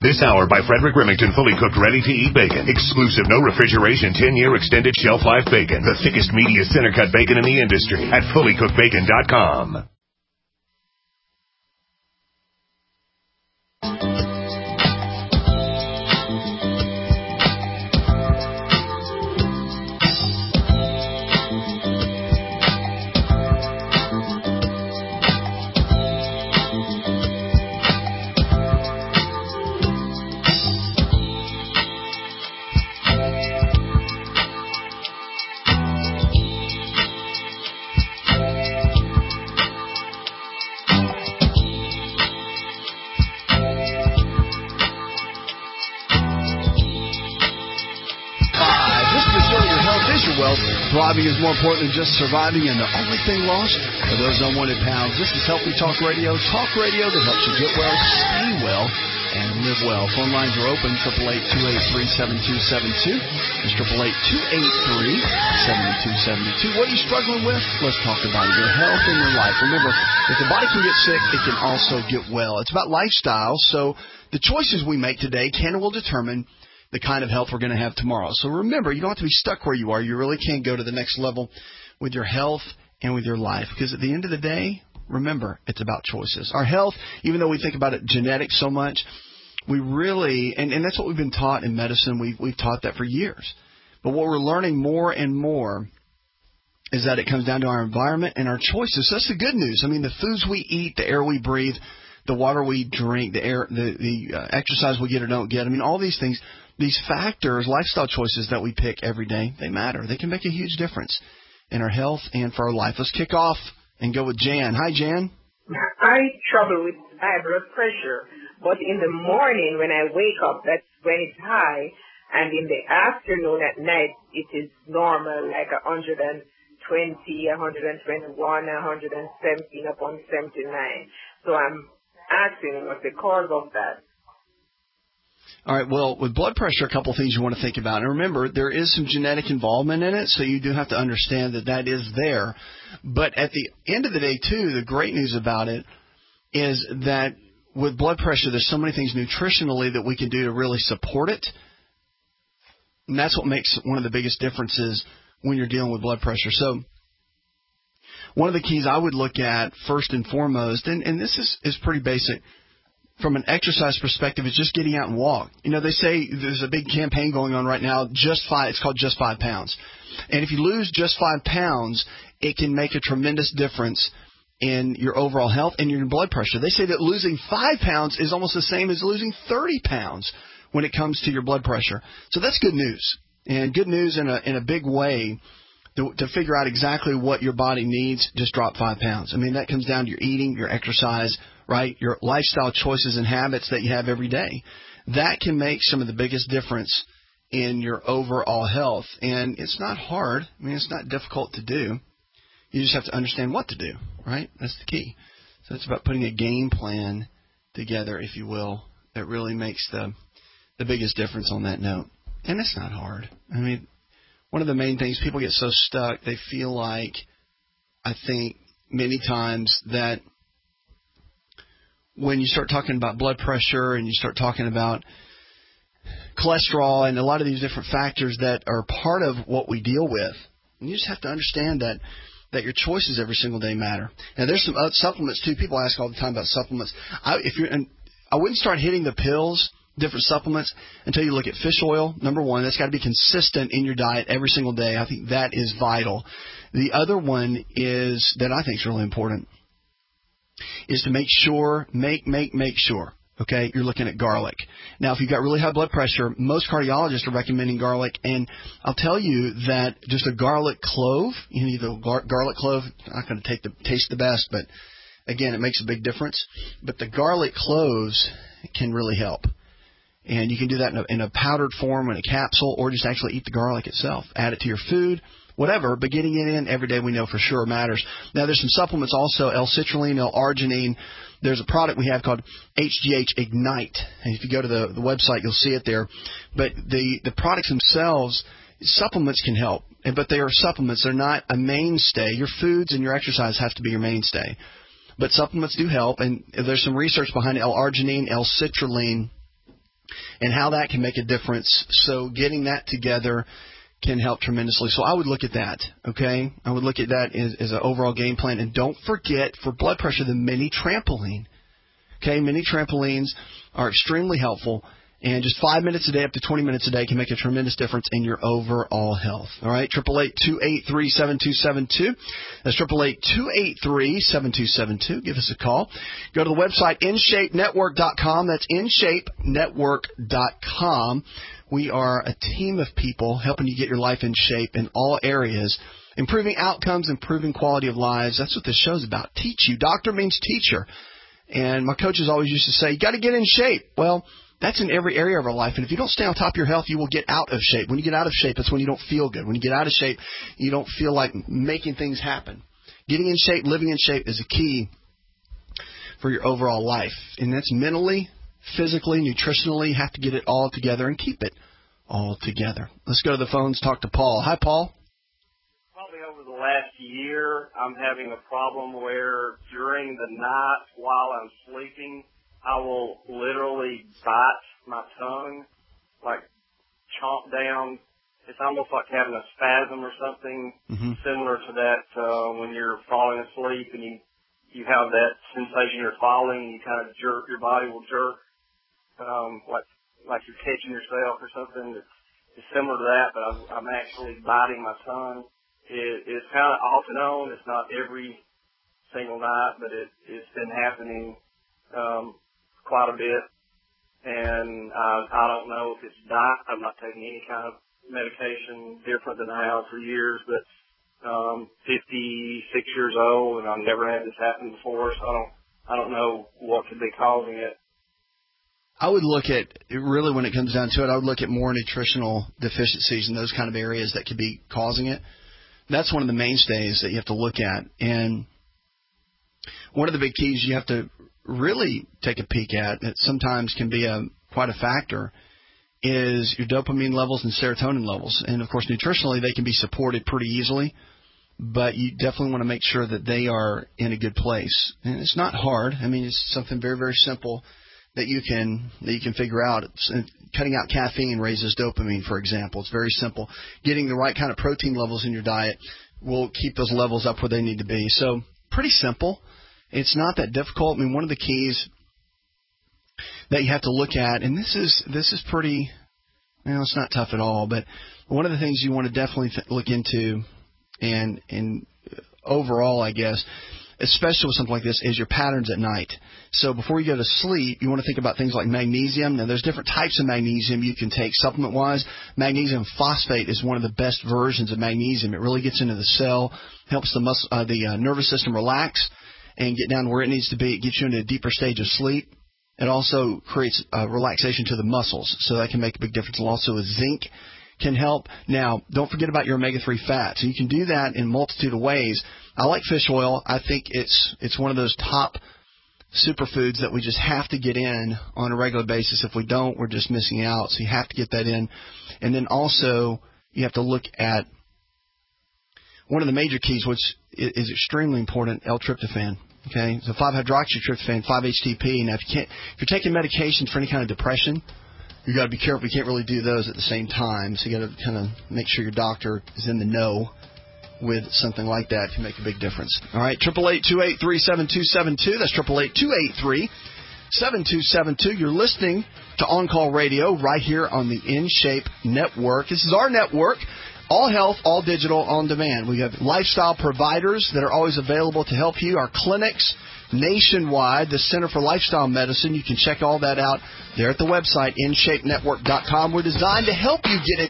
This hour by Frederick Remington, fully cooked, ready-to-eat bacon. Exclusive, no refrigeration, 10-year extended shelf life bacon. The thickest, meatiest center-cut bacon in the industry at fullycookedbacon.com. Thriving is more important than just surviving, and the only thing lost are those unwanted pounds. This is Healthy Talk Radio that helps you get well, stay well, and live well. Phone lines are open, 888-283-7272. It's 888-283-7272. What are you struggling with? Let's talk about it. Your health and your life. Remember, if the body can get sick, it can also get well. It's about lifestyle, so the choices we make today can and will determine the kind of health we're going to have tomorrow. So remember, you don't have to be stuck where you are. You really can go to the next level with your health and with your life. Because at the end of the day, remember, it's about choices. Our health, even though we think about it genetics so much, we really, and that's what we've been taught in medicine. We've taught that for years. But what we're learning more and more is that it comes down to our environment and our choices. So that's the good news. I mean, the foods we eat, the air we breathe, the water we drink, the air, the exercise we get or don't get. I mean, all these things. These factors, lifestyle choices that we pick every day, they matter. They can make a huge difference in our health and for our life. Let's kick off and go with Jan. Hi, Jan. I struggle with high blood pressure, but in the morning when I wake up, that's when it's high, and in the afternoon at night, it is normal, like 120, 121, 117 upon 79. So I'm asking what's the cause of that. All right, well, with blood pressure, a couple of things you want to think about. And remember, there is some genetic involvement in it, so you do have to understand that that is there. But at the end of the day, too, the great news about it is that with blood pressure, there's so many things nutritionally that we can do to really support it. And that's what makes one of the biggest differences when you're dealing with blood pressure. So one of the keys I would look at first and foremost, and this is pretty basic, from an exercise perspective, is just getting out and walk. You know, they say there's a big campaign going on right now, it's called Just 5 Pounds. And if you lose just 5 pounds, it can make a tremendous difference in your overall health and your blood pressure. They say that losing 5 pounds is almost the same as losing 30 pounds when it comes to your blood pressure. So that's good news, and good news in a big way. To figure out exactly what your body needs, just drop 5 pounds. I mean, that comes down to your eating, your exercise, right? Your lifestyle choices and habits that you have every day. That can make some of the biggest difference in your overall health. And it's not hard. I mean, it's not difficult to do. You just have to understand what to do, right? That's the key. So it's about putting a game plan together, if you will, that really makes the biggest difference on that note. And it's not hard. I mean, one of the main things, people get so stuck, they feel like, I think, many times that when you start talking about blood pressure and you start talking about cholesterol and a lot of these different factors that are part of what we deal with, and you just have to understand that your choices every single day matter. Now, there's some supplements, too. People ask all the time about supplements. I wouldn't start hitting the pills, different supplements, until you look at fish oil. Number one, that's got to be consistent in your diet every single day. I think that is vital. The other one is that I think is really important is to make sure, okay, you're looking at garlic. Now, if you've got really high blood pressure, most cardiologists are recommending garlic, and I'll tell you that just a garlic clove, you need the garlic clove, not going to taste the best, but again, it makes a big difference. But the garlic cloves can really help. And you can do that in a powdered form, in a capsule, or just actually eat the garlic itself. Add it to your food, whatever, but getting it in every day we know for sure matters. Now, there's some supplements also, L-citrulline, L-arginine. There's a product we have called HGH Ignite. And if you go to the website, you'll see it there. But the products themselves, supplements can help, but they are supplements. They're not a mainstay. Your foods and your exercise have to be your mainstay. But supplements do help, and there's some research behind L-arginine, L-citrulline, and how that can make a difference. So getting that together can help tremendously. So I would look at that, okay? I would look at that as an overall game plan. And don't forget, for blood pressure, the mini trampoline. Okay, mini trampolines are extremely helpful. And just 5 minutes a day, up to 20 minutes a day, can make a tremendous difference in your overall health. All right, 888-283-7272. That's 888-283-7272. Give us a call. Go to the website, InShapeNetwork.com. That's InShapeNetwork.com. We are a team of people helping you get your life in shape in all areas, improving outcomes, improving quality of lives. That's what this show's about. Teach you. Doctor means teacher. And my coaches always used to say, you got to get in shape. Well, that's in every area of our life. And if you don't stay on top of your health, you will get out of shape. When you get out of shape, that's when you don't feel good. When you get out of shape, you don't feel like making things happen. Getting in shape, living in shape is a key for your overall life. And that's mentally, physically, nutritionally. You have to get it all together and keep it all together. Let's go to the phones, talk to Paul. Hi, Paul. Probably over the last year, I'm having a problem where during the night while I'm sleeping, I will literally bite my tongue, like chomp down. It's almost like having a spasm or something similar to that when you're falling asleep and you have that sensation you're falling, you kind of jerk, your body will jerk, like you're catching yourself or something. It's similar to that, but I'm actually biting my tongue. It's kind of off and on. It's not every single night, but it's been happening quite a bit, and I don't know if it's diet. I'm not taking any kind of medication different than I have for years, but 56 years old, and I've never had this happen before, so I don't know what could be causing it. I would look at, really when it comes down to it, I would look at more nutritional deficiencies in those kind of areas that could be causing it. That's one of the mainstays that you have to look at, and one of the big keys you have to really take a peek at, that sometimes can be quite a factor, is your dopamine levels and serotonin levels. And, of course, nutritionally, they can be supported pretty easily, but you definitely want to make sure that they are in a good place. And it's not hard. I mean, it's something very, very simple that you can figure out. Cutting out caffeine raises dopamine, for example. It's very simple. Getting the right kind of protein levels in your diet will keep those levels up where they need to be. So pretty simple. It's not that difficult. I mean, one of the keys that you have to look at, and this is pretty, it's not tough at all, but one of the things you want to definitely look into, and overall, I guess, especially with something like this, is your patterns at night. So before you go to sleep, you want to think about things like magnesium. Now, there's different types of magnesium you can take supplement-wise. Magnesium phosphate is one of the best versions of magnesium. It really gets into the cell, helps the nervous system relax and get down where it needs to be. It gets you into a deeper stage of sleep. It also creates relaxation to the muscles, so that can make a big difference. And also zinc can help. Now, don't forget about your omega-3 fats. So you can do that in a multitude of ways. I like fish oil. I think it's one of those top superfoods that we just have to get in on a regular basis. If we don't, we're just missing out. So you have to get that in. And then also you have to look at one of the major keys, which is extremely important, L-tryptophan. Okay, so 5-hydroxytryptophan, 5-HTP. Now, if you're taking medications for any kind of depression, you got to be careful. You can't really do those at the same time. So you got to kind of make sure your doctor is in the know with something like that. It can make a big difference. All right, 888-283-7272. That's 888-283-7272. You're listening to On Call Radio right here on the InShape Network. This is our network. All health, all digital, on demand. We have lifestyle providers that are always available to help you. Our clinics nationwide, the Center for Lifestyle Medicine. You can check all that out there at the website, InShapeNetwork.com. We're designed to help you get it.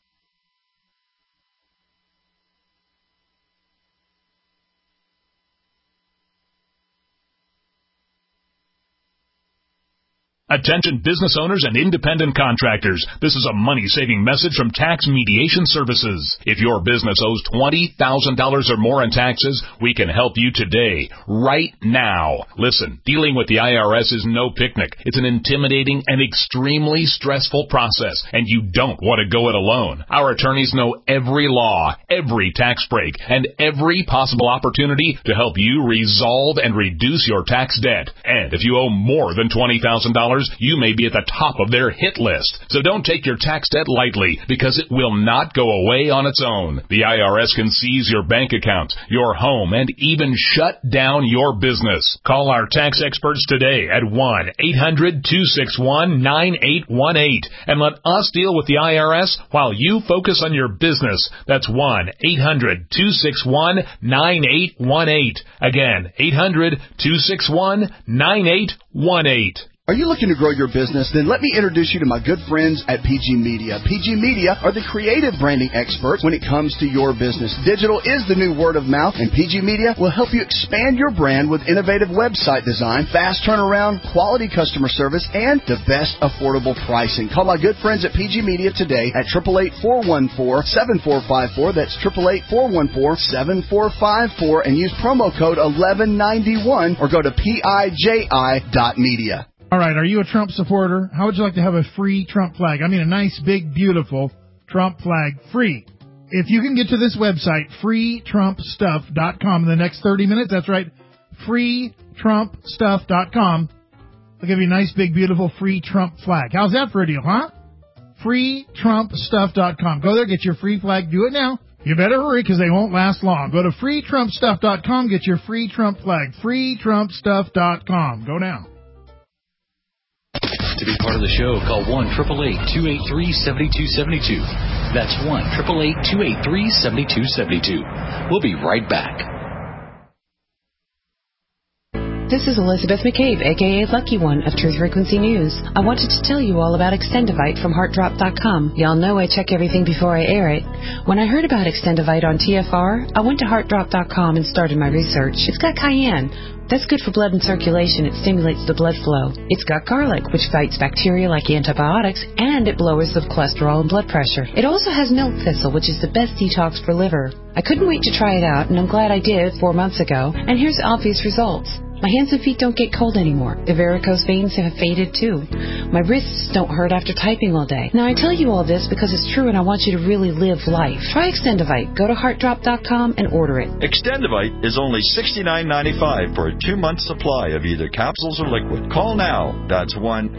Attention business owners and independent contractors. This is a money-saving message from Tax Mediation Services. If your business owes $20,000 or more in taxes, we can help you today, right now. Listen, dealing with the IRS is no picnic. It's an intimidating and extremely stressful process, and you don't want to go it alone. Our attorneys know every law, every tax break, and every possible opportunity to help you resolve and reduce your tax debt. And if you owe more than $20,000, you may be at the top of their hit list. So don't take your tax debt lightly, because it will not go away on its own. The IRS can seize your bank account, your home, and even shut down your business. Call our tax experts today at 1-800-261-9818 and let us deal with the IRS while you focus on your business. That's 1-800-261-9818. Again, 800-261-9818. Are you looking to grow your business? Then let me introduce you to my good friends at PG Media. PG Media are the creative branding experts when it comes to your business. Digital is the new word of mouth, and PG Media will help you expand your brand with innovative website design, fast turnaround, quality customer service, and the best affordable pricing. Call my good friends at PG Media today at 888-414-7454. That's 888-414-7454, and use promo code 1191 or go to PIJI.media. All right, are you a Trump supporter? How would you like to have a free Trump flag? I mean, a nice, big, beautiful Trump flag, free. If you can get to this website, freetrumpstuff.com, in the next 30 minutes, that's right, freetrumpstuff.com, they'll give you a nice, big, beautiful, free Trump flag. How's that for a deal, huh? freetrumpstuff.com. Go there, get your free flag. Do it now. You better hurry, because they won't last long. Go to freetrumpstuff.com, get your free Trump flag. freetrumpstuff.com. Go now. To be part of the show, call 1-888-283-7272. That's 1-888-283-7272. We'll be right back. This is Elizabeth McCabe, a.k.a. Lucky One of Truth Frequency News. I wanted to tell you all about Extendivite from HeartDrop.com. Y'all know I check everything before I air it. When I heard about Extendivite on TFR, I went to HeartDrop.com and started my research. It's got cayenne. That's good for blood and circulation. It stimulates the blood flow. It's got garlic, which fights bacteria like antibiotics, and it lowers the cholesterol and blood pressure. It also has milk thistle, which is the best detox for liver. I couldn't wait to try it out, and I'm glad I did 4 months ago. And here's the obvious results. My hands and feet don't get cold anymore. The varicose veins have faded too. My wrists don't hurt after typing all day. Now I tell you all this because it's true and I want you to really live life. Try Extendivite. Go to heartdrop.com and order it. Extendivite is only $69.95 for a 2-month supply of either capsules or liquid. Call now. That's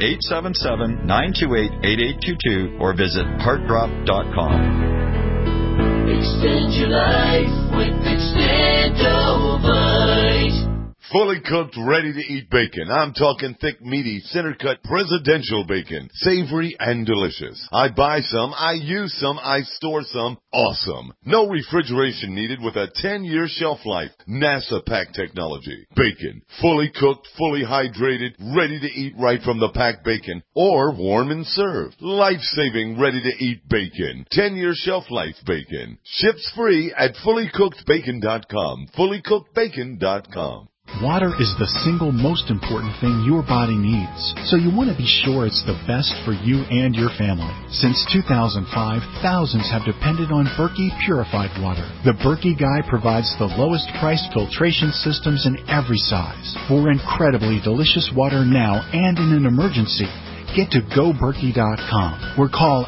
1-877-928-8822 or visit heartdrop.com. Extend your life with Extendivite. Fully cooked, ready-to-eat bacon. I'm talking thick, meaty, center-cut presidential bacon. Savory and delicious. I buy some, I use some, I store some. Awesome. No refrigeration needed with a 10-year shelf life. NASA pack technology. Bacon. Fully cooked, fully hydrated, ready to eat right from the packed bacon. Or warm and served. Life-saving, ready-to-eat bacon. 10-year shelf life bacon. Ships free at fullycookedbacon.com. Fullycookedbacon.com. Water is the single most important thing your body needs, so you want to be sure it's the best for you and your family. Since 2005, thousands have depended on Berkey purified water. The Berkey Guy provides the lowest priced filtration systems in every size. For incredibly delicious water now and in an emergency, get to GoBerkey.com or call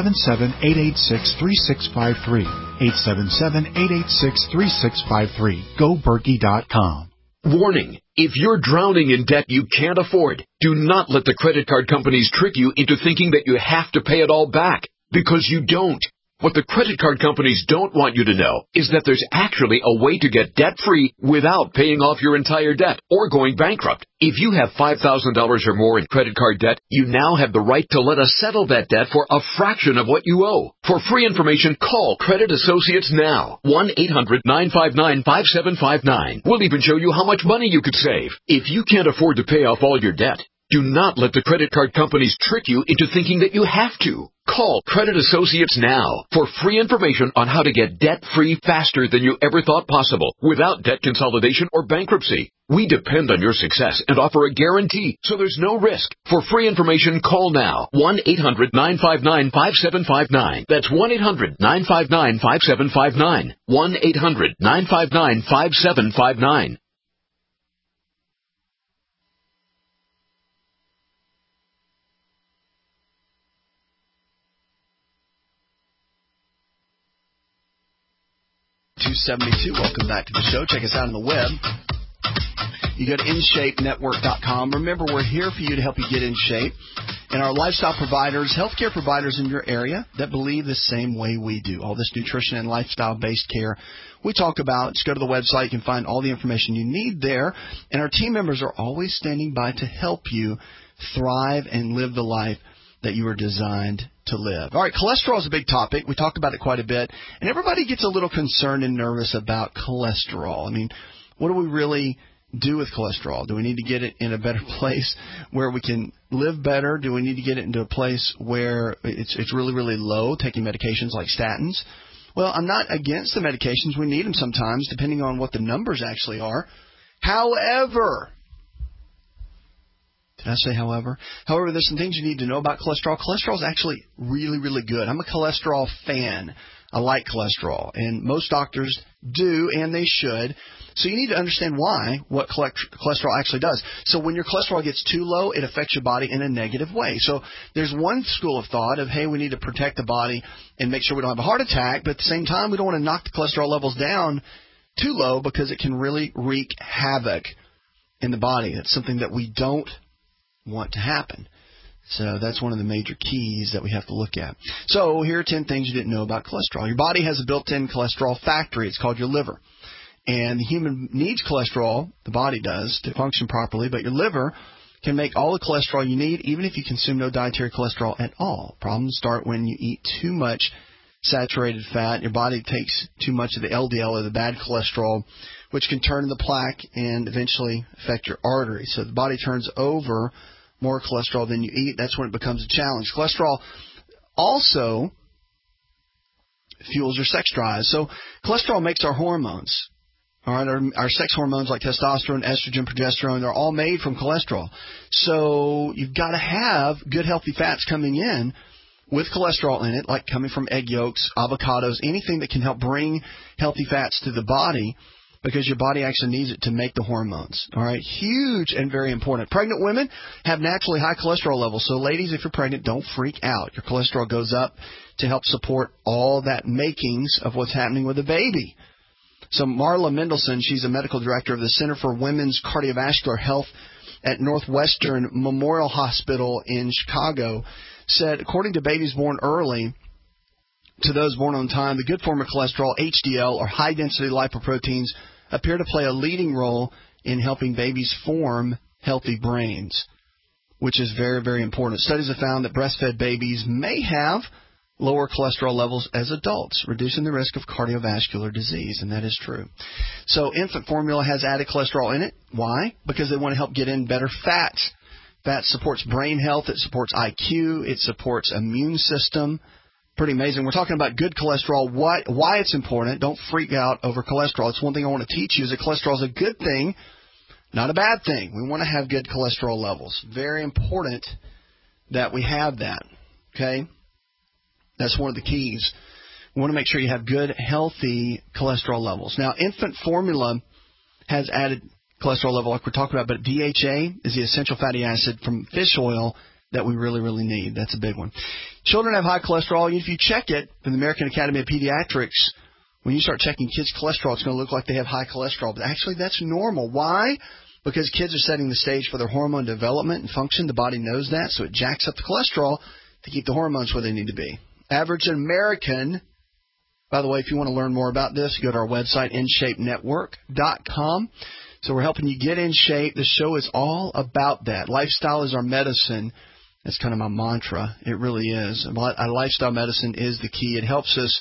877-886-3653. 877-886-3653. GoBerkey.com. Warning. If you're drowning in debt you can't afford, do not let the credit card companies trick you into thinking that you have to pay it all back, because you don't. What the credit card companies don't want you to know is that there's actually a way to get debt-free without paying off your entire debt or going bankrupt. If you have $5,000 or more in credit card debt, you now have the right to let us settle that debt for a fraction of what you owe. For free information, call Credit Associates now. 1-800-959-5759. We'll even show you how much money you could save. If you can't afford to pay off all your debt, do not let the credit card companies trick you into thinking that you have to. Call Credit Associates now for free information on how to get debt-free faster than you ever thought possible without debt consolidation or bankruptcy. We depend on your success and offer a guarantee, so there's no risk. For free information, call now. 1-800-959-5759. That's 1-800-959-5759. 1-800-959-5759. .272. Welcome back to the show. Check us out on the web. You go to InShapeNetwork.com. Remember, we're here for you to help you get in shape. And our lifestyle providers, healthcare providers in your area that believe the same way we do. All this nutrition and lifestyle-based care we talk about. Just go to the website. You can find all the information you need there. And our team members are always standing by to help you thrive and live the life that you were designed to live. All right, cholesterol is a big topic. We talked about it quite a bit. And everybody gets a little concerned and nervous about cholesterol. I mean, what do we really do with cholesterol? Do we need to get it in a better place where we can live better? Do we need to get it into a place where it's really, really low, taking medications like statins? Well, I'm not against the medications. We need them sometimes, depending on what the numbers actually are. However, did I say however? However, there's some things you need to know about cholesterol. Cholesterol is actually really, really good. I'm a cholesterol fan. I like cholesterol, and most doctors do, and they should. So you need to understand why, what cholesterol actually does. So when your cholesterol gets too low, it affects your body in a negative way. So there's one school of thought of, hey, we need to protect the body and make sure we don't have a heart attack, but at the same time, we don't want to knock the cholesterol levels down too low because it can really wreak havoc in the body. That's something that we don't want to happen. So that's one of the major keys that we have to look at. So here are 10 things you didn't know about cholesterol. Your body has a built-in cholesterol factory. It's called your liver. And the human needs cholesterol, the body does, to function properly, but your liver can make all the cholesterol you need even if you consume no dietary cholesterol at all. Problems start when you eat too much saturated fat. Your body takes too much of the LDL or the bad cholesterol, which can turn into plaque and eventually affect your arteries. So the body turns over more cholesterol than you eat. That's when it becomes a challenge. Cholesterol also fuels your sex drive. So cholesterol makes our hormones. All right, our sex hormones like testosterone, estrogen, progesterone, they're all made from cholesterol. So you've got to have good healthy fats coming in with cholesterol in it, like coming from egg yolks, avocados, anything that can help bring healthy fats to the body, because your body actually needs it to make the hormones. All right, huge and very important. Pregnant women have naturally high cholesterol levels. So ladies, if you're pregnant, don't freak out. Your cholesterol goes up to help support all that makings of what's happening with the baby. So Marla Mendelson, she's a medical director of the Center for Women's Cardiovascular Health at Northwestern Memorial Hospital in Chicago, said, according to babies born early to those born on time, the good form of cholesterol, HDL, or high-density lipoproteins, appear to play a leading role in helping babies form healthy brains, which is very, very important. Studies have found that breastfed babies may have lower cholesterol levels as adults, reducing the risk of cardiovascular disease, and that is true. So infant formula has added cholesterol in it. Why? Because they want to help get in better fats. Fat supports brain health. It supports IQ. It supports immune system. Pretty amazing. We're talking about good cholesterol, why it's important. Don't freak out over cholesterol. It's one thing I want to teach you is that cholesterol is a good thing, not a bad thing. We want to have good cholesterol levels. Very important that we have that, okay? That's one of the keys. We want to make sure you have good, healthy cholesterol levels. Now, infant formula has added cholesterol level like we're talking about, but DHA is the essential fatty acid from fish oil that we really, really need. That's a big one. Children have high cholesterol. If you check it from the American Academy of Pediatrics, when you start checking kids' cholesterol, it's going to look like they have high cholesterol. But actually, that's normal. Why? Because kids are setting the stage for their hormone development and function. The body knows that, so it jacks up the cholesterol to keep the hormones where they need to be. Average American, by the way, if you want to learn more about this, go to our website, InShapeNetwork.com. So we're helping you get in shape. The show is all about that. Lifestyle is our medicine. That's kind of my mantra. It really is. Our lifestyle medicine is the key. It helps us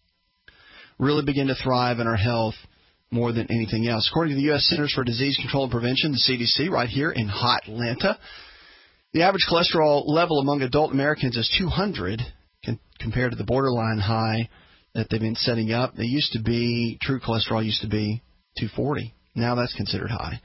really begin to thrive in our health more than anything else. According to the U.S. Centers for Disease Control and Prevention, the CDC, right here in hot Atlanta, the average cholesterol level among adult Americans is 200 compared to the borderline high that they've been setting up. They used to be, true cholesterol used to be 240. Now that's considered high.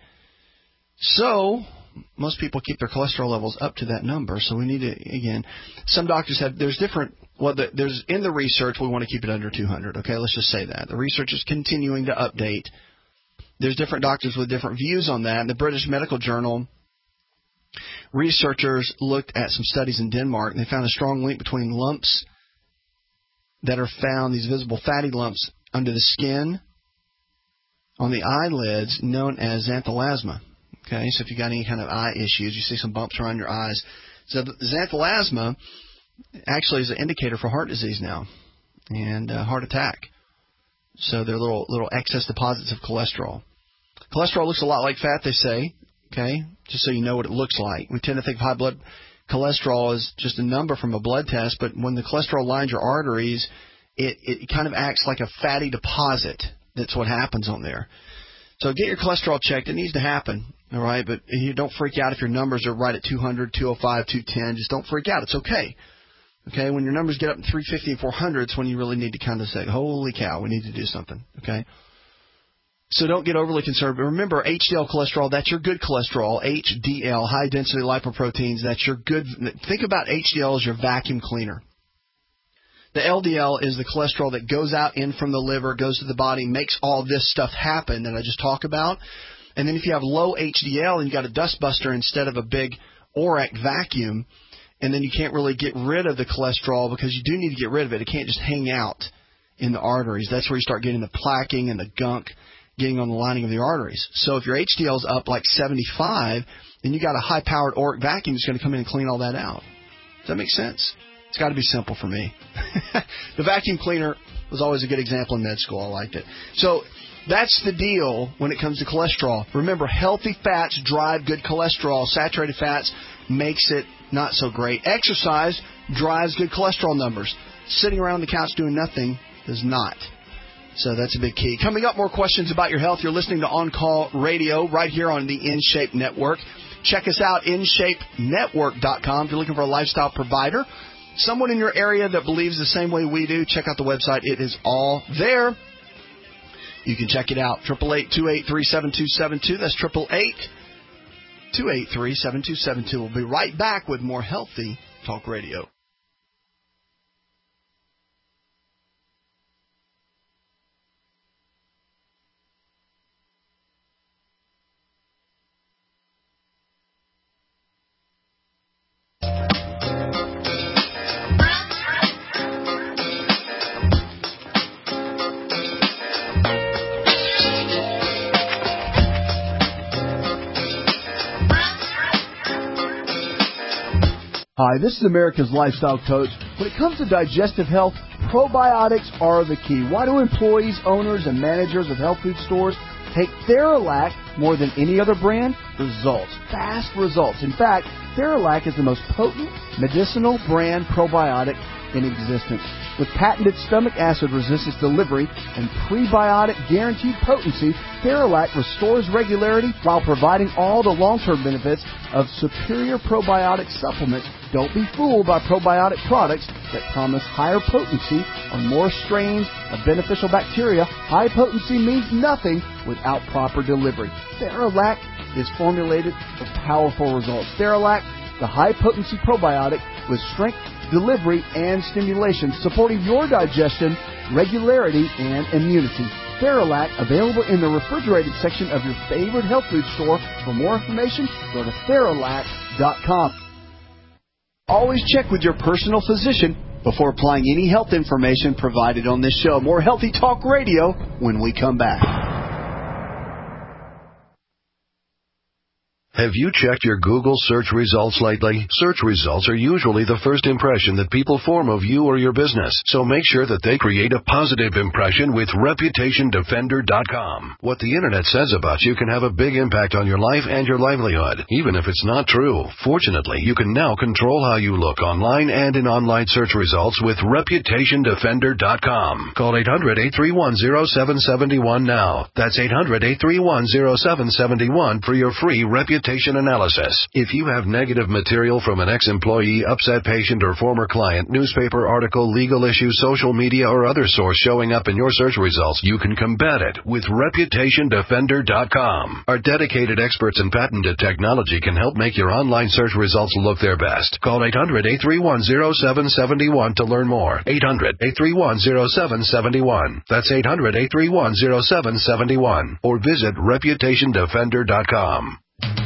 So most people keep their cholesterol levels up to that number. So we need to, again, some doctors have, there's different, well, there's in the research, we want to keep it under 200. Okay, let's just say that. The research is continuing to update. There's different doctors with different views on that. In the British Medical Journal, researchers looked at some studies in Denmark, and they found a strong link between lumps that are found, these visible fatty lumps under the skin on the eyelids known as xanthelasma. Okay, so if you got any kind of eye issues, you see some bumps around your eyes. So the xanthelasma actually is an indicator for heart disease now and heart attack. So they're little excess deposits of cholesterol. Cholesterol looks a lot like fat, they say, okay, just so you know what it looks like. We tend to think of high blood cholesterol as just a number from a blood test, but when the cholesterol lines your arteries, it kind of acts like a fatty deposit. That's what happens on there. So get your cholesterol checked. It needs to happen, all right? But you don't freak out if your numbers are right at 200, 205, 210. Just don't freak out. It's okay. Okay, when your numbers get up to 350 and 400, it's when you really need to kind of say, holy cow, we need to do something, okay? So don't get overly concerned. But remember, HDL cholesterol, that's your good cholesterol. HDL, high-density lipoproteins, that's your good. Think about HDL as your vacuum cleaner. The LDL is the cholesterol that goes out in from the liver, goes to the body, makes all this stuff happen that I just talked about. And then if you have low HDL and you got a dust buster instead of a big ORAC vacuum, and then you can't really get rid of the cholesterol because you do need to get rid of it. It can't just hang out in the arteries. That's where you start getting the plaquing and the gunk getting on the lining of the arteries. So if your HDL is up like 75, then you got a high-powered ORAC vacuum that's going to come in and clean all that out. Does that make sense? It's got to be simple for me. The vacuum cleaner was always a good example in med school. I liked it. So that's the deal when it comes to cholesterol. Remember, healthy fats drive good cholesterol. Saturated fats makes it not so great. Exercise drives good cholesterol numbers. Sitting around the couch doing nothing does not. So that's a big key. Coming up, more questions about your health. You're listening to On Call Radio right here on the InShape Network. Check us out, InShapeNetwork.com. If you're looking for a lifestyle provider, someone in your area that believes the same way we do, check out the website. It is all there. You can check it out. 888-283-7272. That's 888-283-7272. We'll be right back with more Healthy Talk Radio. Hi, this is America's Lifestyle Coach. When it comes to digestive health, probiotics are the key. Why do employees, owners, and managers of health food stores take Theralac more than any other brand? Results. Fast results. In fact, Theralac is the most potent medicinal brand probiotic in existence. With patented stomach acid resistance delivery and prebiotic guaranteed potency, Theralac restores regularity while providing all the long-term benefits of superior probiotic supplements. Don't be fooled by probiotic products that promise higher potency or more strains of beneficial bacteria. High potency means nothing without proper delivery. Theralac is formulated for powerful results. Theralac, the high-potency probiotic with strength, delivery, and stimulation, supporting your digestion, regularity, and immunity. Theralac, available in the refrigerated section of your favorite health food store. For more information, go to Theralac.com. Always check with your personal physician before applying any health information provided on this show. More Healthy Talk Radio when we come back. Have you checked your Google search results lately? Search results are usually the first impression that people form of you or your business, so make sure that they create a positive impression with ReputationDefender.com. What the Internet says about you can have a big impact on your life and your livelihood, even if it's not true. Fortunately, you can now control how you look online and in online search results with ReputationDefender.com. Call 800-831-0771 now. That's 800-831-0771 for your free reputation analysis. If you have negative material from an ex-employee, upset patient, or former client, newspaper article, legal issue, social media, or other source showing up in your search results, you can combat it with ReputationDefender.com. Our dedicated experts in patented technology can help make your online search results look their best. Call 800-831-0771 to learn more. 800-831-0771. That's 800-831-0771. Or visit ReputationDefender.com.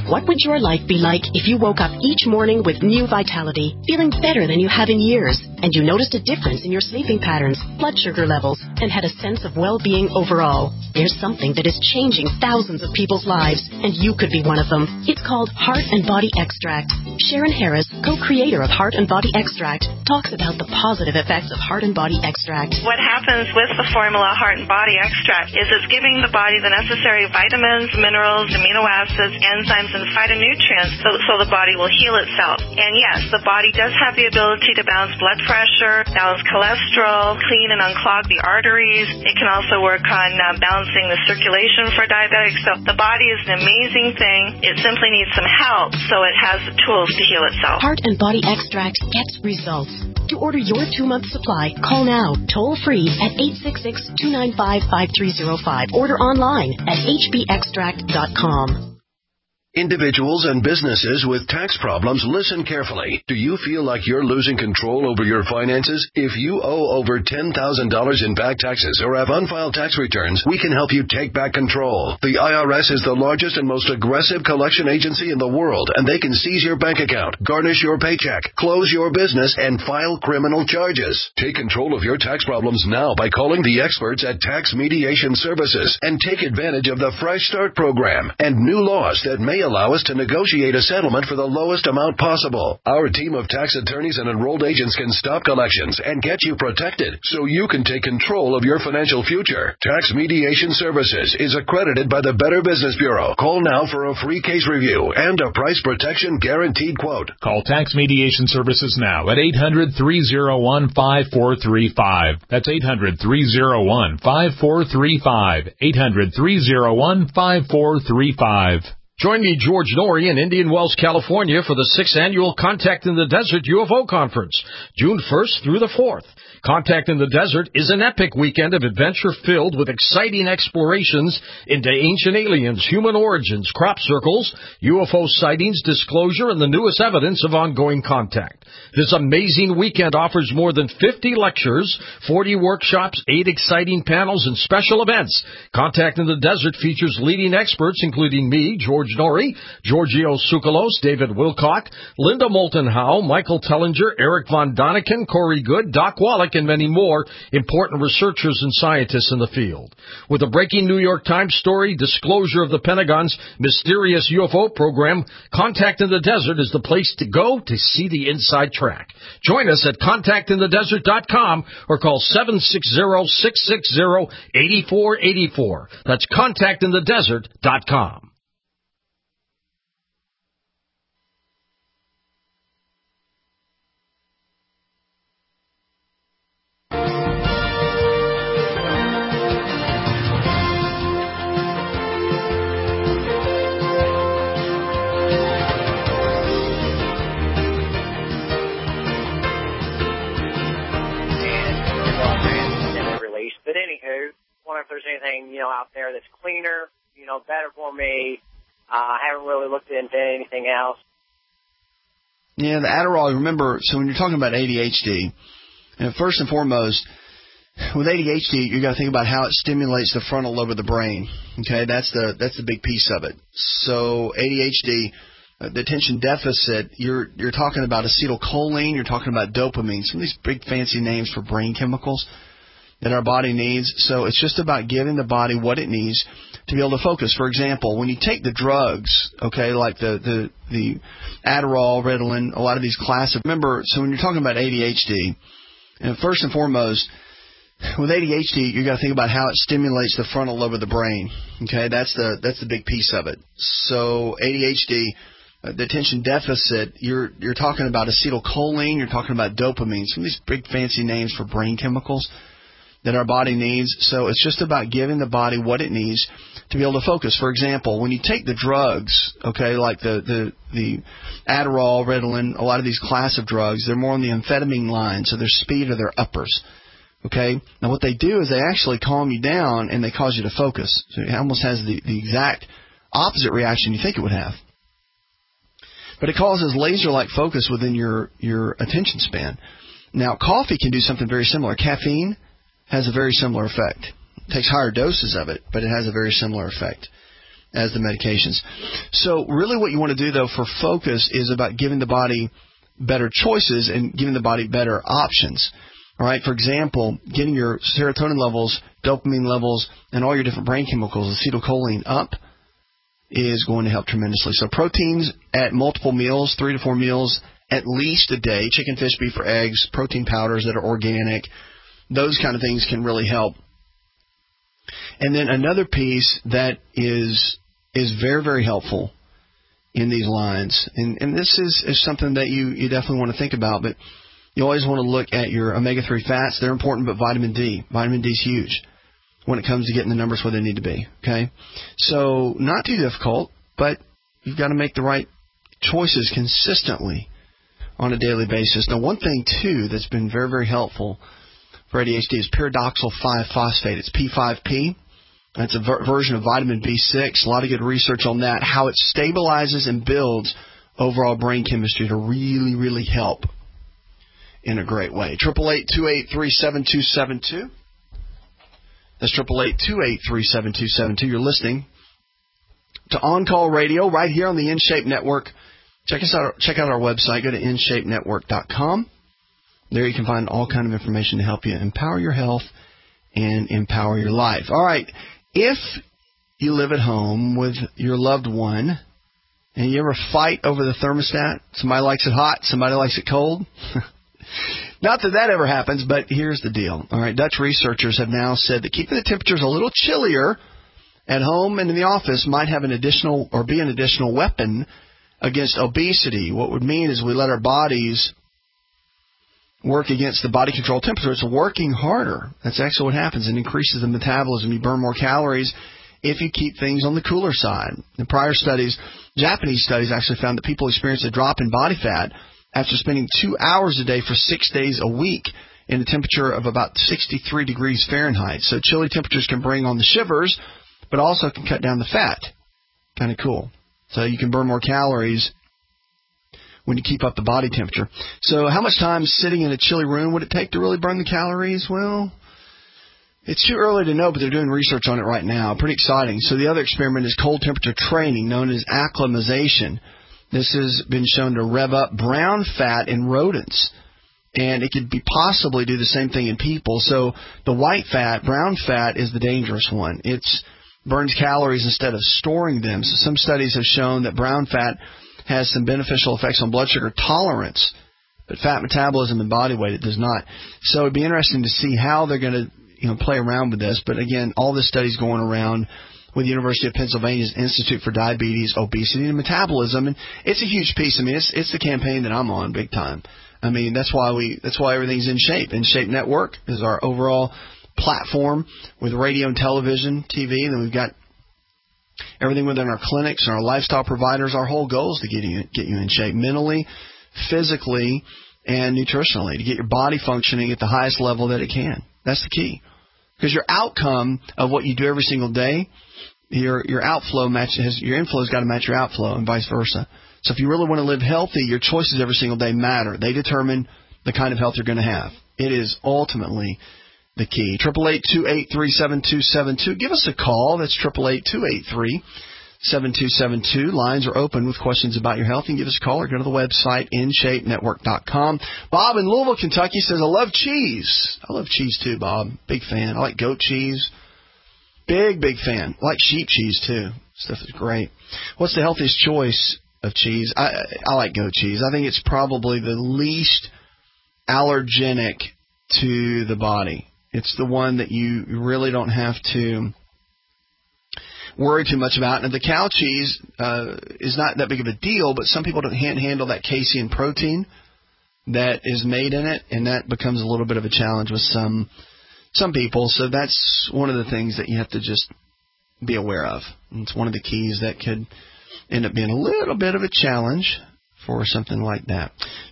What would your life be like if you woke up each morning with new vitality, feeling better than you have in years, and you noticed a difference in your sleeping patterns, blood sugar levels, and had a sense of well-being overall? There's something that is changing thousands of people's lives, and you could be one of them. It's called Heart and Body Extract. Sharon Harris, co-creator of Heart and Body Extract, talks about the positive effects of Heart and Body Extract. What happens with the formula Heart and Body Extract is it's giving the body the necessary vitamins, minerals, amino acids, enzymes, and phytonutrients so the body will heal itself. And yes, the body does have the ability to balance blood pressure, balance cholesterol, clean and unclog the arteries. It can also work on balancing the circulation for diabetics. So the body is an amazing thing. It simply needs some help so it has the tools to heal itself. Heart and Body Extract gets results. To order your 2-month supply, call now, toll free at 866-295-5305. Order online at hbextract.com. Individuals and businesses with tax problems, listen carefully. Do you feel like you're losing control over your finances? If you owe over $10,000 in back taxes or have unfiled tax returns, we can help you take back control. The IRS is the largest and most aggressive collection agency in the world, and they can seize your bank account, garnish your paycheck, close your business, and file criminal charges. Take control of your tax problems now by calling the experts at Tax Mediation Services and take advantage of the Fresh Start program and new laws that may allow us to negotiate a settlement for the lowest amount possible. Our team of tax attorneys and enrolled agents can stop collections and get you protected so you can take control of your financial future. Tax Mediation Services is accredited by the Better Business Bureau. Call now for a free case review and a price protection guaranteed quote. Call Tax Mediation Services now at 800-301-5435. That's 800-301-5435. 800-301-5435. Join me, George Norrie, in Indian Wells, California for the 6th Annual Contact in the Desert UFO Conference, June 1st through the 4th. Contact in the Desert is an epic weekend of adventure filled with exciting explorations into ancient aliens, human origins, crop circles, UFO sightings, disclosure, and the newest evidence of ongoing contact. This amazing weekend offers more than 50 lectures, 40 workshops, 8 exciting panels, and special events. Contact in the Desert features leading experts including me, George Norrie, Giorgio Tsoukalos, David Wilcock, Linda Moulton Howe, Michael Tellinger, Eric Von Daniken, Corey Good, Doc Wallach, and many more important researchers and scientists in the field. With a breaking New York Times story, disclosure of the Pentagon's mysterious UFO program, Contact in the Desert is the place to go to see the inside track. Join us at contactinthedesert.com or call 760-660-8484. That's contactinthedesert.com. But anywho, wonder if there's anything, out there that's cleaner, better for me. I haven't really looked into anything else. Yeah, the Adderall, remember, so when you're talking about ADHD, first and foremost, with ADHD, you got to think about how it stimulates the frontal lobe of the brain. Okay, that's the big piece of it. So ADHD, the attention deficit, you're talking about acetylcholine, you're talking about dopamine, some of these big fancy names for brain chemicals that our body needs. So it's just about giving the body what it needs to be able to focus. For example, when you take the drugs, okay, like the Adderall, Ritalin, a lot of these classes. Remember, so when you're talking about ADHD, first and foremost, with ADHD, you got to think about how it stimulates the frontal lobe of the brain. Okay, that's the big piece of it. So ADHD, the attention deficit, you're talking about acetylcholine, you're talking about dopamine, some of these big fancy names for brain chemicals that our body needs. So it's just about giving the body what it needs to be able to focus. For example, when you take the drugs, okay, like the Adderall, Ritalin, a lot of these class of drugs, they're more on the amphetamine line, so their speed or their uppers. Okay? Now what they do is they actually calm you down and they cause you to focus. So it almost has the exact opposite reaction you think it would have. But it causes laser-like focus within your attention span. Now, coffee can do something very similar. Caffeine has a very similar effect. It takes higher doses of it, but it has a very similar effect. as the medications. So really what you want to do, though, for focus is about giving the body better choices and giving the body better options. All right, for example, getting your serotonin levels, dopamine levels, and all your different brain chemicals, acetylcholine, up is going to help tremendously. So proteins at multiple meals, 3 to 4 meals at least a day, chicken, fish, beef, or eggs, protein powders that are organic, those kind of things can really help. And then another piece that is very, very helpful in these lines, and this is something that you definitely want to think about, but you always want to look at your omega-3 fats. They're important, but vitamin D. Vitamin D is huge when it comes to getting the numbers where they need to be, okay? So not too difficult, but you've got to make the right choices consistently on a daily basis. Now, one thing, too, that's been very, very helpful for ADHD is pyridoxal 5-phosphate. It's P5P. That's a version of vitamin B6. A lot of good research on that, how it stabilizes and builds overall brain chemistry to really, really help in a great way. 888-283-7272. That's 888-283-7272. You're listening to On Call Radio right here on the InShape Network. Check out our website. Go to InShapeNetwork.com. There you can find all kind of information to help you empower your health and empower your life. All right. If you live at home with your loved one and you ever fight over the thermostat, somebody likes it hot, somebody likes it cold. Not that ever happens, but here's the deal. All right. Dutch researchers have now said that keeping the temperatures a little chillier at home and in the office might have an additional weapon against obesity. What would mean is we let our bodies work against the body control temperature. It's working harder. That's actually what happens. It increases the metabolism. You burn more calories if you keep things on the cooler side. In prior studies, Japanese studies actually found that people experience a drop in body fat after spending 2 hours a day for 6 days a week in a temperature of about 63 degrees Fahrenheit. So chilly temperatures can bring on the shivers, but also can cut down the fat. Kind of cool. So you can burn more calories when you keep up the body temperature. So how much time sitting in a chilly room would it take to really burn the calories? Well, it's too early to know, but they're doing research on it right now. Pretty exciting. So the other experiment is cold temperature training, known as acclimatization. This has been shown to rev up brown fat in rodents, and it could possibly do the same thing in people. So the white fat, brown fat, is the dangerous one. It burns calories instead of storing them. So some studies have shown that brown fat has some beneficial effects on blood sugar tolerance, but fat metabolism and body weight, it does not. So it'd be interesting to see how they're going to play around with this. But again, all this study's going around with the University of Pennsylvania's Institute for Diabetes, Obesity, and Metabolism, and it's a huge piece. I mean, it's the campaign that I'm on big time. I mean, that's why everything's in shape. InShape Network is our overall platform with radio and television, TV, and then we've got everything within our clinics and our lifestyle providers. Our whole goal is to get you in shape mentally, physically, and nutritionally, to get your body functioning at the highest level that it can. That's the key. Because your outcome of what you do every single day, your inflow's got to match your outflow and vice versa. So if you really want to live healthy, your choices every single day matter. They determine the kind of health you're going to have. It is ultimately the key. 888-283-7272. Give us a call. That's 888-283-7272. Lines are open with questions about your health. You can give us a call or go to the website, InShapeNetwork.com. Bob in Louisville, Kentucky says, I love cheese. I love cheese too, Bob. Big fan. I like goat cheese. Big fan. I like sheep cheese too. Stuff is great. What's the healthiest choice of cheese? I like goat cheese. I think it's probably the least allergenic to the body. It's the one that you really don't have to worry too much about. And the cow cheese is not that big of a deal, but some people don't handle that casein protein that is made in it, and that becomes a little bit of a challenge with some people. So that's one of the things that you have to just be aware of. And it's one of the keys that could end up being a little bit of a challenge for something like that.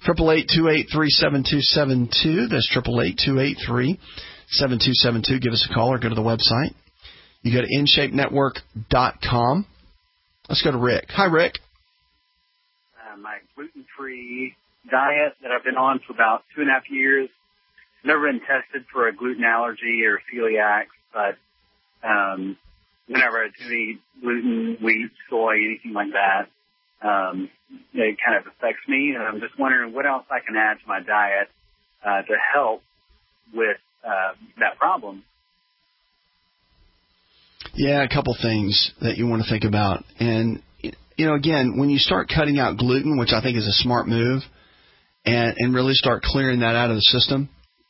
888-283-7272. That's 888-283-7272. Give us a call or go to the website. You go to InShapeNetwork.com. Let's go to Rick. Hi, Rick. My gluten-free diet that I've been on for about 2.5 years. Never been tested for a gluten allergy or celiac, but whenever I do eat gluten, wheat, soy, anything like that, it kind of affects me. And I'm just wondering what else I can add to my diet to help with that problem. Yeah, a couple things that you want to think about. And, again, when you start cutting out gluten, which I think is a smart move, and really start clearing that out of the system,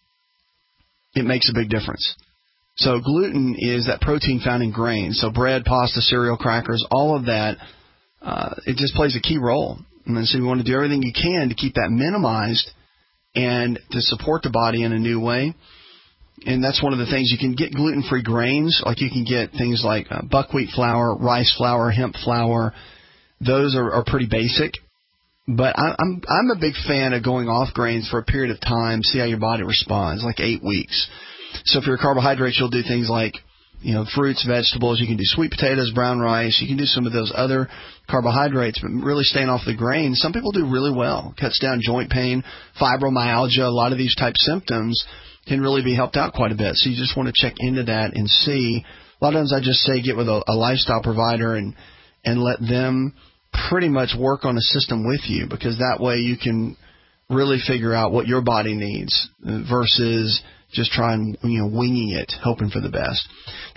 it makes a big difference. So gluten is that protein found in grains. So bread, pasta, cereal, crackers, all of that, it just plays a key role. And so you want to do everything you can to keep that minimized and to support the body in a new way. And that's one of the things. You can get gluten-free grains, like you can get things like buckwheat flour, rice flour, hemp flour. Those are pretty basic. But I'm a big fan of going off grains for a period of time, see how your body responds, like 8 weeks. So for your carbohydrates, you'll do things like, fruits, vegetables. You can do sweet potatoes, brown rice. You can do some of those other carbohydrates, but really staying off the grains. Some people do really well. Cuts down joint pain, fibromyalgia, a lot of these type symptoms can really be helped out quite a bit. So you just want to check into that and see. A lot of times I just say get with a lifestyle provider and let them pretty much work on a system with you, because that way you can really figure out what your body needs versus just trying, winging it, hoping for the best.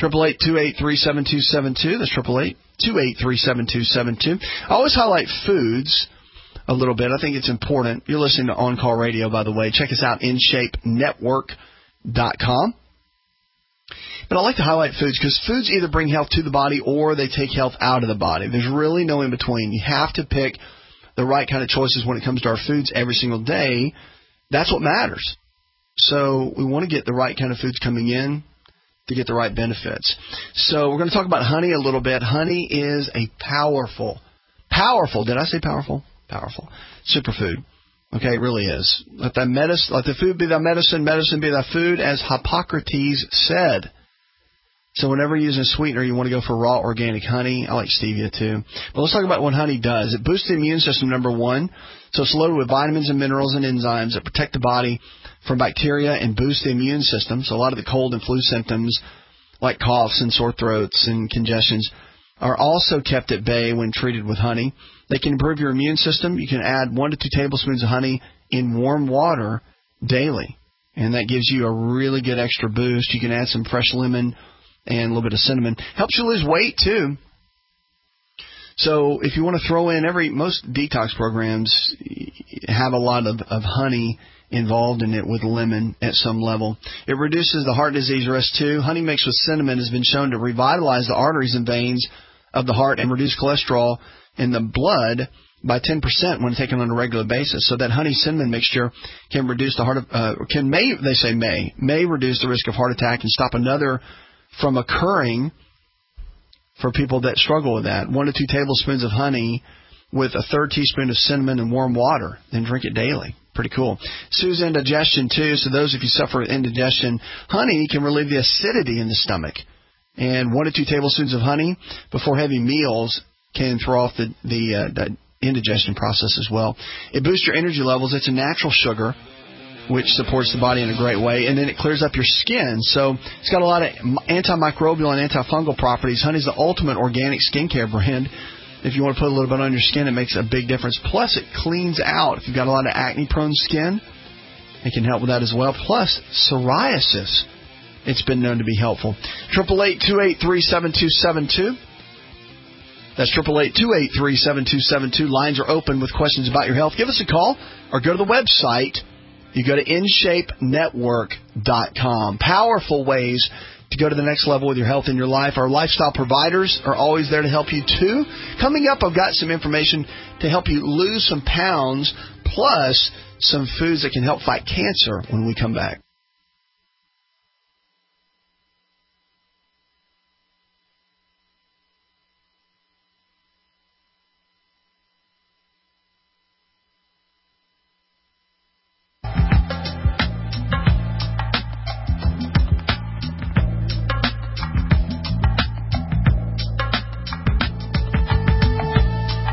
888-283-7272. That's 888-283-7272. I always highlight foods a little bit. I think it's important. You're listening to On Call Radio, by the way. Check us out, InShapeNetwork.com. But I like to highlight foods because foods either bring health to the body or they take health out of the body. There's really no in between. You have to pick the right kind of choices when it comes to our foods every single day. That's what matters. So we want to get the right kind of foods coming in to get the right benefits. So we're going to talk about honey a little bit. Honey is a powerful, did I say powerful? Powerful superfood. Okay, it really is. Let the food be thy medicine, medicine be thy food, as Hippocrates said. So whenever you're using a sweetener, you want to go for raw organic honey. I like stevia too. But let's talk about what honey does. It boosts the immune system, number one. So it's loaded with vitamins and minerals and enzymes that protect the body from bacteria and boost the immune system. So a lot of the cold and flu symptoms like coughs and sore throats and congestions are also kept at bay when treated with honey. They can improve your immune system. You can add 1 to 2 tablespoons of honey in warm water daily, and that gives you a really good extra boost. You can add some fresh lemon and a little bit of cinnamon. Helps you lose weight too. So if you want to throw in most detox programs have a lot of honey involved in it with lemon at some level. It reduces the heart disease risk too. Honey mixed with cinnamon has been shown to revitalize the arteries and veins of the heart and reduce cholesterol in the blood by 10% when taken on a regular basis. So that honey cinnamon mixture can reduce the may reduce the risk of heart attack and stop another from occurring for people that struggle with that. 1 to 2 tablespoons of honey with a 1/3 teaspoon of cinnamon and warm water. Then drink it daily. Pretty cool. Soothes indigestion too. So those if you suffer with indigestion, honey can relieve the acidity in the stomach. And 1 to 2 tablespoons of honey before heavy meals can throw off the indigestion process as well. It boosts your energy levels. It's a natural sugar, which supports the body in a great way. And then it clears up your skin. So it's got a lot of antimicrobial and antifungal properties. Honey's the ultimate organic skincare brand. If you want to put a little bit on your skin, it makes a big difference. Plus, it cleans out. If you've got a lot of acne-prone skin, it can help with that as well. Plus, psoriasis, it's been known to be helpful. 888-283-7272. That's 888-283-7272. Lines are open with questions about your health. Give us a call or go to the website. You go to InShapeNetwork.com. Powerful ways to go to the next level with your health and your life. Our lifestyle providers are always there to help you too. Coming up, I've got some information to help you lose some pounds, plus some foods that can help fight cancer when we come back.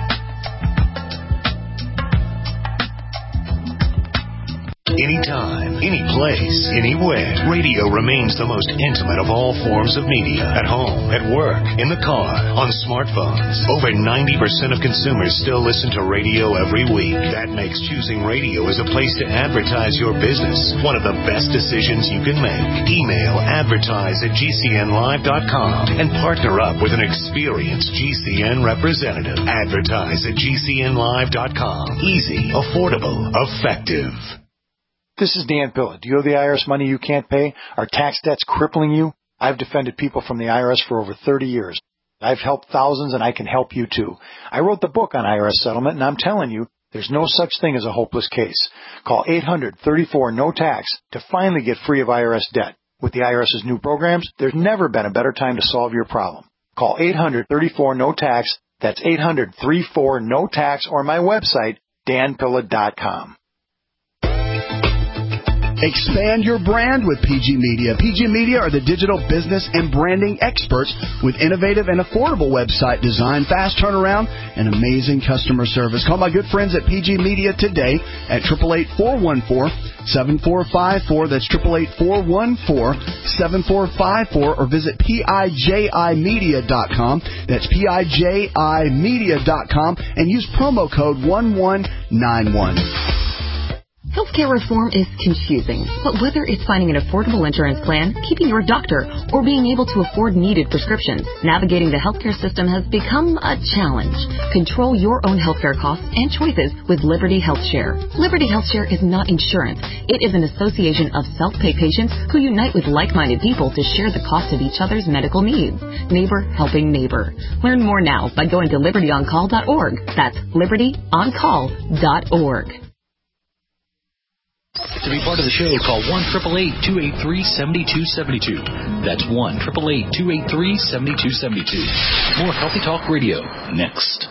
Anytime, any place, anywhere. Radio remains the most intimate of all forms of media. At home, at work, in the car, on smartphones. Over 90% of consumers still listen to radio every week. That makes choosing radio as a place to advertise your business one of the best decisions you can make. Email advertise@gcnlive.com and partner up with an experienced GCN representative. Advertise at gcnlive.com. Easy, affordable, effective. This is Dan Pilla. Do you owe the IRS money you can't pay? Are tax debts crippling you? I've defended people from the IRS for over 30 years. I've helped thousands, and I can help you too. I wrote the book on IRS settlement, and I'm telling you, there's no such thing as a hopeless case. Call 800-34-NO-TAX to finally get free of IRS debt. With the IRS's new programs, there's never been a better time to solve your problem. Call 800-34-NO-TAX. That's 800-34-NO-TAX, or my website, danpilla.com. Expand your brand with PG Media. PG Media are the digital business and branding experts with innovative and affordable website design, fast turnaround, and amazing customer service. Call my good friends at PG Media today at 888-414-7454. That's 888-414-7454, or visit PIJImedia.com. That's PIJImedia.com, and use promo code 1191. Healthcare reform is confusing, but whether it's finding an affordable insurance plan, keeping your doctor, or being able to afford needed prescriptions, navigating the healthcare system has become a challenge. Control your own healthcare costs and choices with Liberty HealthShare. Liberty HealthShare is not insurance. It is an association of self-pay patients who unite with like-minded people to share the cost of each other's medical needs. Neighbor helping neighbor. Learn more now by going to libertyoncall.org. That's libertyoncall.org. To be part of the show, call 1-888-283-7272. That's 1-888-283-7272. More Healthy Talk Radio next.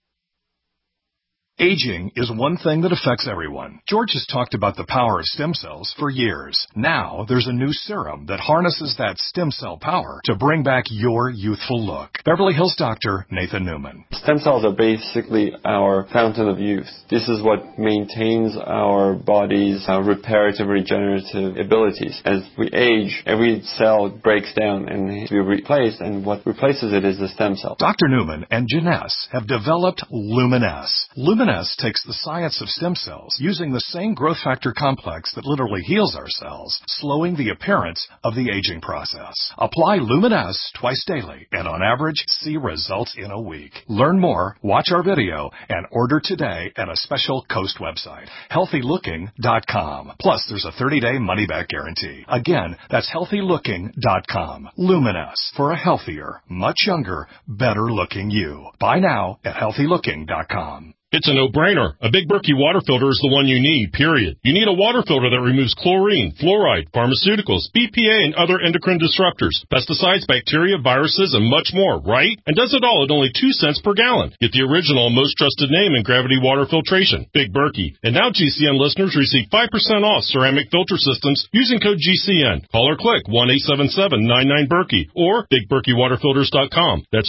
Aging is one thing that affects everyone. George has talked about the power of stem cells for years. Now, there's a new serum that harnesses that stem cell power to bring back your youthful look. Beverly Hills doctor Nathan Newman. Stem cells are basically our fountain of youth. This is what maintains our body's reparative, regenerative abilities. As we age, every cell breaks down and needs to be replaced, and what replaces it is the stem cell. Dr. Newman and Janess have developed Luminess. Luminess takes the science of stem cells, using the same growth factor complex that literally heals our cells, slowing the appearance of the aging process. Apply Luminess twice daily, and on average, see results in a week. Learn more, watch our video, and order today at a special Coast website, healthylooking.com. Plus, there's a 30-day money-back guarantee. Again, that's healthylooking.com. Luminess, for a healthier, much younger, better-looking you. Buy now at healthylooking.com. It's a no-brainer. A Big Berkey water filter is the one you need, period. You need a water filter that removes chlorine, fluoride, pharmaceuticals, BPA, and other endocrine disruptors, pesticides, bacteria, viruses, and much more, right? And does it all at only 2 cents per gallon. Get the original and most trusted name in gravity water filtration, Big Berkey. And now GCN listeners receive 5% off ceramic filter systems using code GCN. Call or click 1-877-99-BERKEY or BigBerkeyWaterFilters.com. That's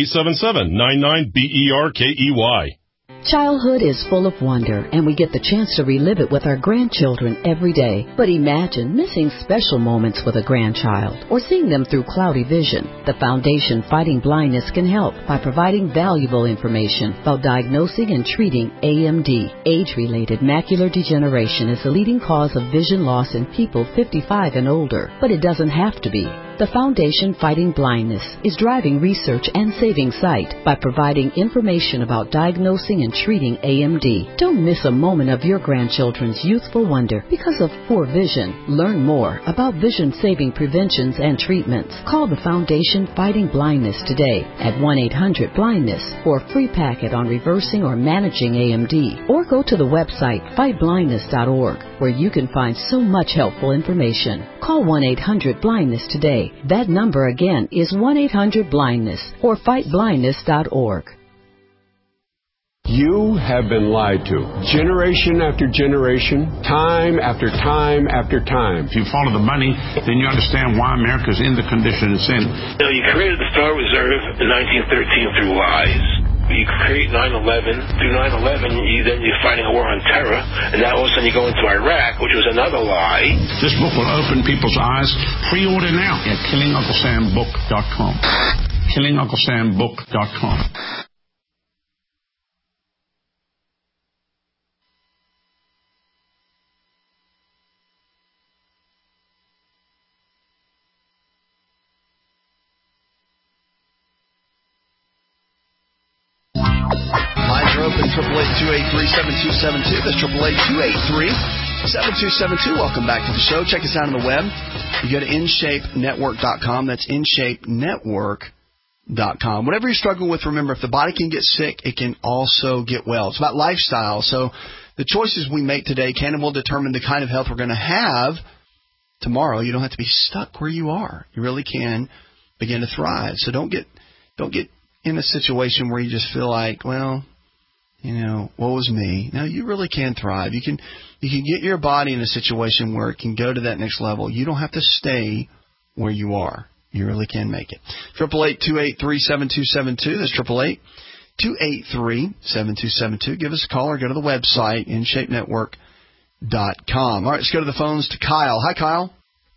1-877-99-BERKEY. Childhood is full of wonder, and we get the chance to relive it with our grandchildren every day. But imagine missing special moments with a grandchild or seeing them through cloudy vision. The Foundation Fighting Blindness can help by providing valuable information about diagnosing and treating AMD. Age-related macular degeneration is the leading cause of vision loss in people 55 and older, but it doesn't have to be. The Foundation Fighting Blindness is driving research and saving sight by providing information about diagnosing and treating AMD. Don't miss a moment of your grandchildren's youthful wonder because of poor vision. Learn more about vision-saving preventions and treatments. Call the Foundation Fighting Blindness today at 1-800-BLINDNESS for a free packet on reversing or managing AMD. Or go to the website fightblindness.org where you can find so much helpful information. Call 1-800-BLINDNESS today. That number again is 1-800-BLINDNESS or fightblindness.org. You have been lied to. Generation after generation, time after time after time. If you follow the money, then you understand why America's in the condition it's in. You created the Star Reserve in 1913 through lies. You create 9/11. Through 9/11, you're fighting a war on terror, and now all of a sudden you go into Iraq, which was another lie. This book will open people's eyes. Pre-order now at KillingUncleSamBook.com. KillingUncleSamBook.com. Lines are open, 888-283-7272. That's 888-283-7272. Welcome back to the show. Check us out on the web. You go to InShapeNetwork.com. That's InShapeNetwork.com. Whatever you're struggling with, remember, if the body can get sick, it can also get well. It's about lifestyle. So the choices we make today can and will determine the kind of health we're going to have tomorrow. You don't have to be stuck where you are. You really can begin to thrive. So don't get in a situation where you just feel like, well, woe is me. No, you really can thrive. You can get your body in a situation where it can go to that next level. You don't have to stay where you are. You really can make it. 888-283-7272. That's 888-283-7272. Give us a call or go to the website, InShapeNetwork.com. All right, let's go to the phones to Kyle. Hi, Kyle.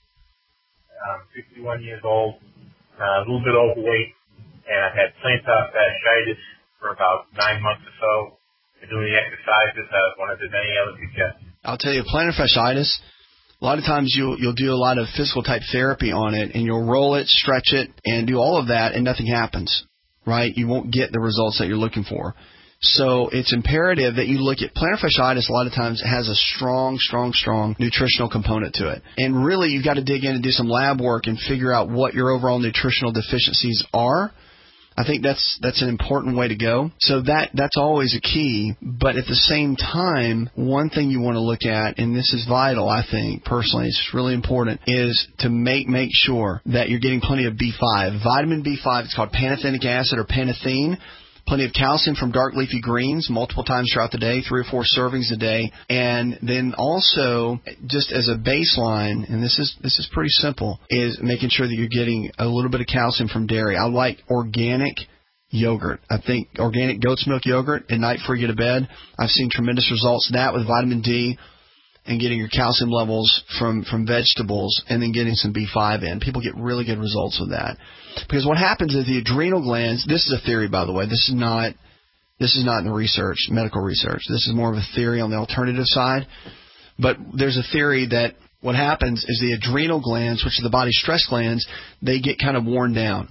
I'm 61 years old, a little bit overweight, and I've had plantar fasciitis for about 9 months or so. Been doing the exercises. I wanted to many other suggestions. I'll tell you, plantar fasciitis, a lot of times you'll do a lot of physical type therapy on it, and you'll roll it, stretch it, and do all of that, and nothing happens, right? You won't get the results that you're looking for. So it's imperative that you look at plantar fasciitis. A lot of times it has a strong nutritional component to it. And really, you've got to dig in and do some lab work and figure out what your overall nutritional deficiencies are. I think that's an important way to go. So that's always a key. But at the same time, one thing you want to look at, and this is vital, I think, personally, it's really important, is to make sure that you're getting plenty of B5. Vitamin B5, it's called pantothenic acid or panathine. Plenty of calcium from dark leafy greens multiple times throughout the day, 3 or 4 servings a day. And then also, just as a baseline, and this is pretty simple, is making sure that you're getting a little bit of calcium from dairy. I like organic yogurt. I think organic goat's milk yogurt at night before you get to bed. I've seen tremendous results in that with vitamin D and getting your calcium levels from vegetables and then getting some B5 in. People get really good results with that. Because what happens is the adrenal glands, this is a theory, by the way. This is not in the research, medical research. This is more of a theory on the alternative side. But there's a theory that what happens is the adrenal glands, which are the body's stress glands, they get kind of worn down.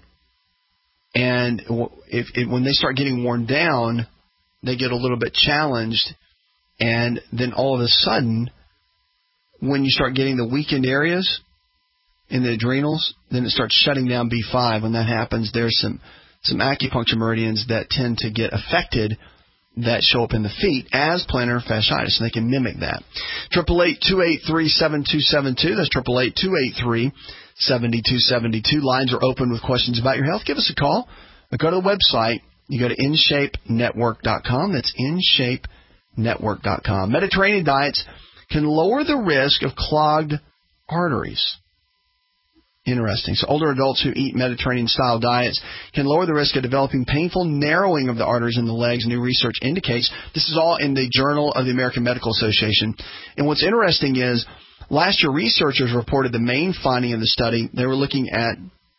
And when they start getting worn down, they get a little bit challenged. And then all of a sudden, when you start getting the weakened areas in the adrenals, then it starts shutting down B5. When that happens, there's some acupuncture meridians that tend to get affected that show up in the feet as plantar fasciitis, and they can mimic that. 888-283-7272. That's 888-283-7272. Lines are open with questions about your health. Give us a call. Or go to the website. You go to InShapeNetwork.com. That's InShapeNetwork.com. Mediterranean diets can lower the risk of clogged arteries. Interesting. So older adults who eat Mediterranean-style diets can lower the risk of developing painful narrowing of the arteries in the legs. New research indicates. This is all in the Journal of the American Medical Association. And what's interesting is last year researchers reported the main finding of the study. They were looking at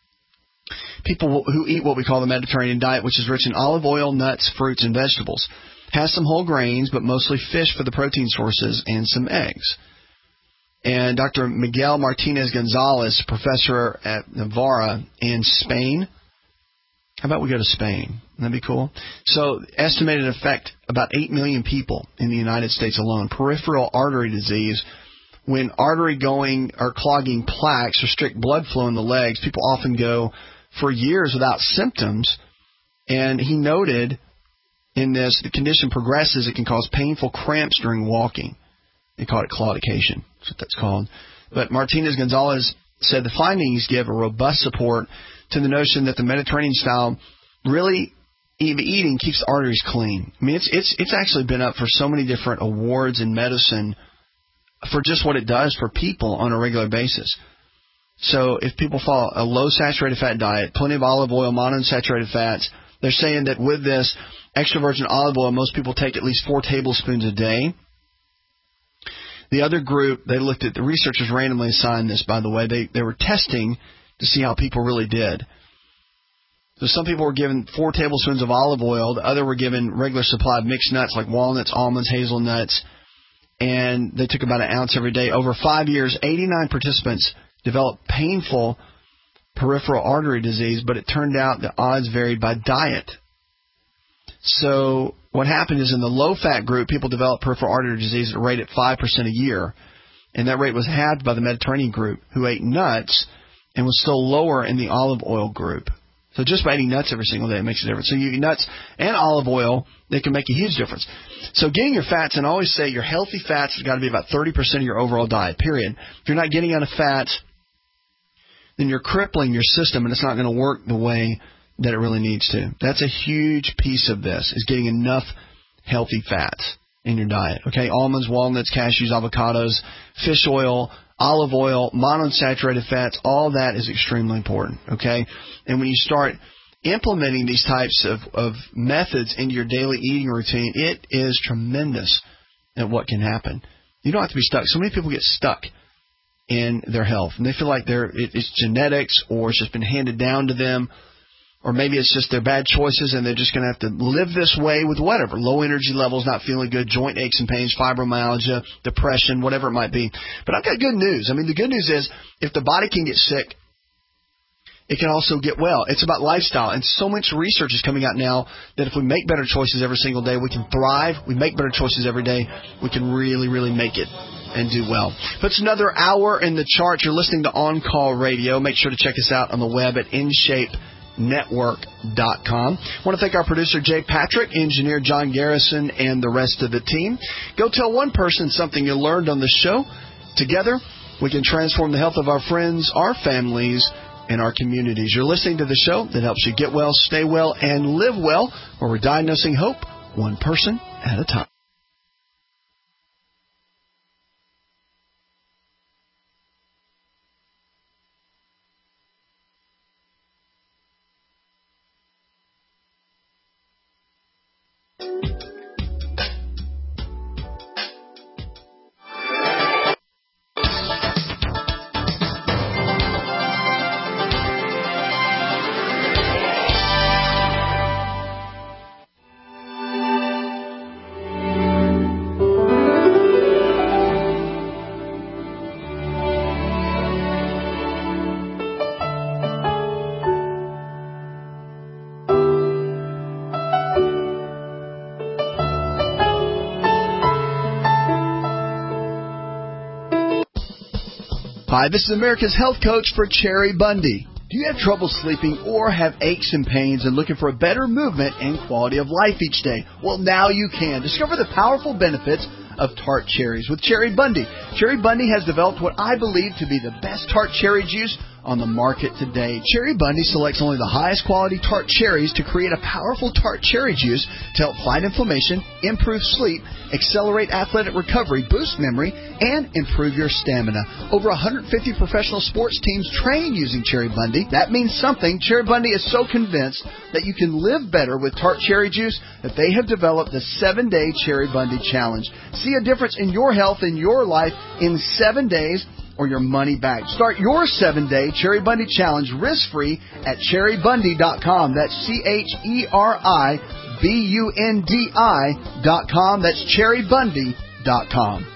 people who eat what we call the Mediterranean diet, which is rich in olive oil, nuts, fruits, and vegetables. Has some whole grains, but mostly fish for the protein sources and some eggs. And Dr. Miguel Martinez-Gonzalez, professor at Navarra in Spain. How about we go to Spain? That'd be cool. So, estimated affect about 8 million people in the United States alone. Peripheral artery disease. When artery going or clogging plaques restrict blood flow in the legs, people often go for years without symptoms. And he noted in this, the condition progresses, it can cause painful cramps during walking. They call it claudication. That's what that's called. But Martinez-Gonzalez said the findings give a robust support to the notion that the Mediterranean style really eating keeps the arteries clean. I mean, it's actually been up for so many different awards in medicine for just what it does for people on a regular basis. So if people follow a low saturated fat diet, plenty of olive oil, monounsaturated fats, They're saying that with this extra virgin olive oil, most people take at least 4 tablespoons a day. The other group, they looked at, the researchers randomly assigned this, by the way. They were testing to see how people really did. So some people were given 4 tablespoons of olive oil. The other were given regular supply of mixed nuts like walnuts, almonds, hazelnuts. And they took about an ounce every day. Over 5 years, 89 participants developed painful peripheral artery disease, but it turned out the odds varied by diet. So what happened is in the low-fat group, people developed peripheral artery disease at a rate at 5% a year. And that rate was halved by the Mediterranean group, who ate nuts and was still lower in the olive oil group. So just by eating nuts every single day, it makes a difference. So you eat nuts and olive oil, they can make a huge difference. So getting your fats, and I always say your healthy fats has got to be about 30% of your overall diet, period. If you're not getting enough fats, then you're crippling your system, and it's not going to work the way that it really needs to. That's a huge piece of this, is getting enough healthy fats in your diet. Okay, almonds, walnuts, cashews, avocados, fish oil, olive oil, monounsaturated fats, all that is extremely important. Okay, and when you start implementing these types of methods into your daily eating routine, it is tremendous at what can happen. You don't have to be stuck. So many people get stuck in their health, and they feel like it's genetics, or it's just been handed down to them, or maybe it's just their bad choices and they're just going to have to live this way with whatever, low energy levels, not feeling good, joint aches and pains, fibromyalgia, depression, whatever it might be. But I've got good news. I mean, the good news is if the body can get sick, it can also get well. It's about lifestyle. And so much research is coming out now that if we make better choices every single day, we can thrive. We make better choices every day, we can really, really make it and do well. Puts another hour in the chart. You're listening to On Call Radio. Make sure to check us out on the web at InShapeNetwork.com. I want to thank our producer, Jay Patrick, engineer John Garrison, and the rest of the team. Go tell one person something you learned on the show. Together, we can transform the health of our friends, our families, and our communities. You're listening to the show that helps you get well, stay well, and live well, where we're diagnosing hope one person at a time. Hi, this is America's Health Coach for Cherry Bundy. Do you have trouble sleeping or have aches and pains and looking for a better movement and quality of life each day? Well, now you can. Discover the powerful benefits of tart cherries with Cherry Bundy. Cherry Bundy has developed what I believe to be the best tart cherry juice on the market today. Cherry Bundy selects only the highest quality tart cherries to create a powerful tart cherry juice to help fight inflammation, improve sleep, accelerate athletic recovery, boost memory, and improve your stamina. Over 150 professional sports teams train using Cherry Bundy. That means something. Cherry Bundy is so convinced that you can live better with tart cherry juice that they have developed the 7-Day Cherry Bundy Challenge. See a difference in your health and your life in 7 days, or your money back. Start your 7-Day Cherry Bundy Challenge risk-free at cherrybundy.com. That's CherryBundi.com. That's cherrybundy.com.